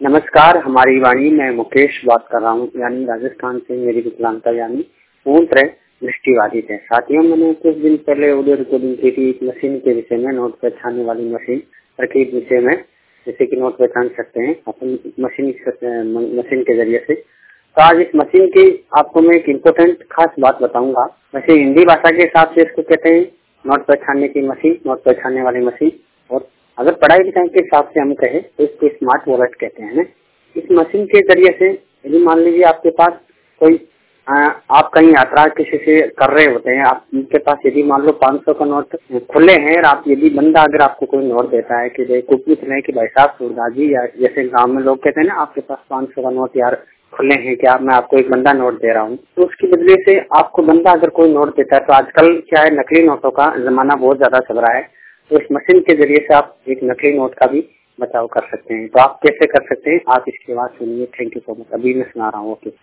नमस्कार, हमारी वाणी। मैं मुकेश बात कर रहा हूँ, यानी राजस्थान से। मेरी विकलांगता यानी पूर्ण तरह दृष्टिबाधित है। साथियों, मैंने कुछ दिन पहले ऑडियो रिकॉर्डिंग की थी एक मशीन के विषय में, नोट पहचानने वाली मशीन तरकीब विषय में, जैसे कि नोट पहचान सकते हैं अपन मशीन के जरिए से। तो आज इस मशीन की आपको मैं एक इम्पोर्टेंट खास बात बताऊंगा। वैसे हिंदी भाषा के हिसाब से इसको कहते हैं नोट पहचानने की मशीन, नोट पहचानने वाली मशीन। और अगर पढ़ाई लिखाई के हिसाब से हम कहें तो इसको स्मार्ट वॉलेट कहते हैं। इस मशीन के जरिए से यदि मान लीजिए आपके पास कोई आप कहीं यात्रा किसी से कर रहे होते हैं, आपके पास यदि मान लो 500 का नोट खुले हैं और आप यदि बंदा अगर आपको कोई नोट देता है कि भाई कुछ पूछ रहे हैं कि भाई साहब सूरदास जी, या जैसे गाँव में लोग कहते हैं ना आपके पास 500 का नोट यार खुले हैं क्या, मैं आपको एक बंदा नोट दे रहा हूँ, तो उसकी बदले से आपको बंदा अगर कोई नोट देता है, तो आजकल क्या है नकली नोटों का जमाना बहुत ज्यादा चल रहा है। तो इस मशीन के जरिए से आप एक नकली नोट का भी बचाव कर सकते हैं। तो आप कैसे कर सकते हैं, आप इसकी आवाज सुनिए। Thank you so much. अभी मैं सुना रहा हूँ। ओके,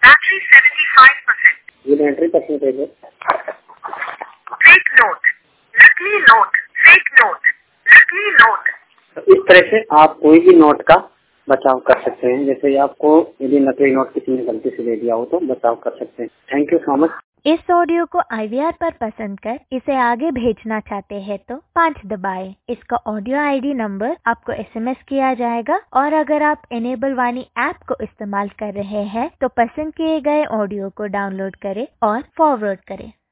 75% है। फेक नोट, नकली नोट, फेक नोट, नकली नोट। तो इस तरह से आप कोई भी नोट का बचाव कर सकते हैं। जैसे आपको यदि नकली नोट किसी ने गलती से दे दिया हो तो बचाव कर सकते हैं। Thank you so much. इस ऑडियो को IVR पर पसंद कर इसे आगे भेजना चाहते हैं तो 5 दबाएं। इसका ऑडियो ID नंबर आपको SMS किया जाएगा। और अगर आप इनेबल वाणी ऐप को इस्तेमाल कर रहे हैं तो पसंद किए गए ऑडियो को डाउनलोड करें और फॉरवर्ड करें।